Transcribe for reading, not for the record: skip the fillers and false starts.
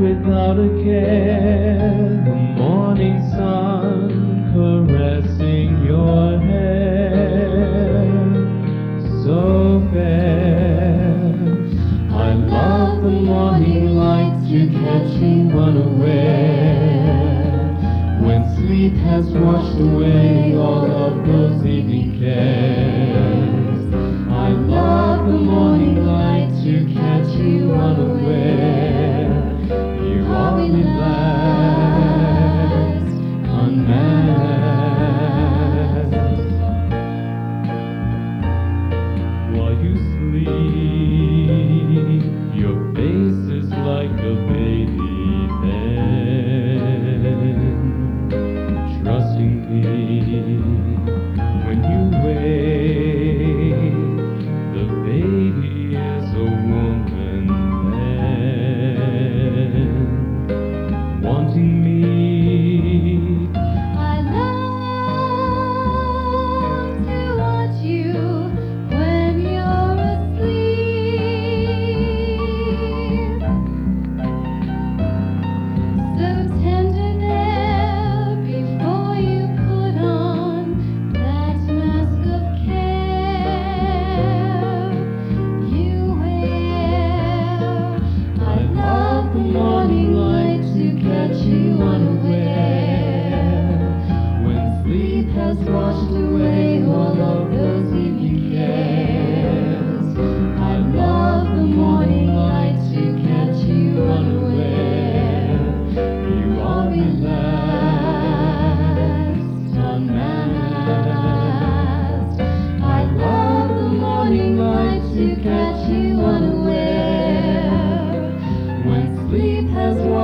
without a care, the morning sun caressing your hair, so fair. I love the morning light to catch me unaware, when sleep has washed away all of those evening cares. I love the morning light to catch you unaware. You are relaxed, unmasked. While you sleep, your face is like a baby pen, trusting me. When you wake, the baby is a woman then, wanting me. I love to watch you when you're asleep. So tender there before you put on that mask of care you wear. I love the morning light to catch you unaware, When sleep has washed away all of those evening cares. I love the morning light to catch you unaware. You are relaxed, unmasked. I love the morning light to catch you unaware. When sleep has washed